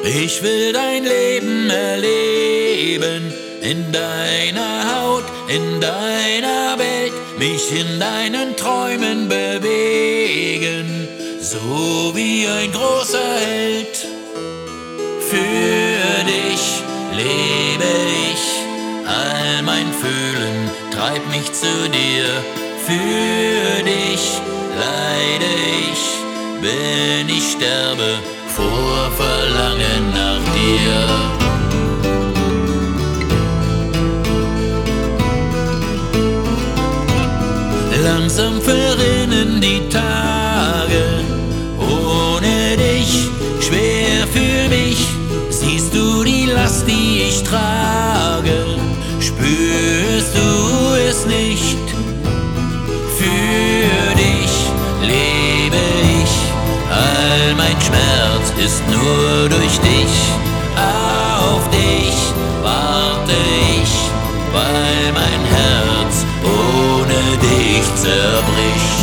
Ich will dein Leben erleben, in deiner Haut, in deiner Welt, mich in deinen Träumen bewegen, so wie ein großer Held. Für dich lebe ich, all mein Fühlen treibt mich zu dir. Für dich leide ich, wenn ich sterbe, vor Verlangen nach dir. Langsam verrinnen die Tage, ohne dich schwer für mich. Siehst du die Last, die ich trage? Spürst du es nicht? Für dich lebe ich, all mein Schmerz ist nur durch dich. Auf dich warte ich, weil mein Herz ohne dich zerbricht.